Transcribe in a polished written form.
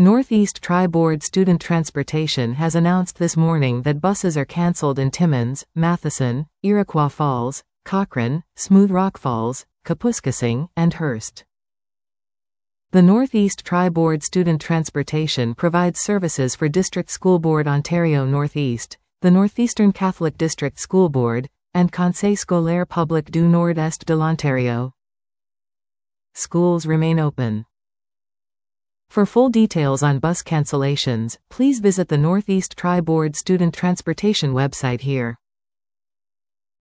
Northeast Tri-Board Student Transportation has announced this morning that buses are cancelled in Timmins, Matheson, Iroquois Falls, Cochrane, Smooth Rock Falls, Kapuskasing, and Hearst. The Northeast Tri-Board Student Transportation provides services for District School Board Ontario Northeast, the Northeastern Catholic District School Board, and Conseil scolaire public du Nord-Est de l'Ontario. Schools remain open. For full details on bus cancellations, please visit the Northeast Tri-Board Student Transportation website here.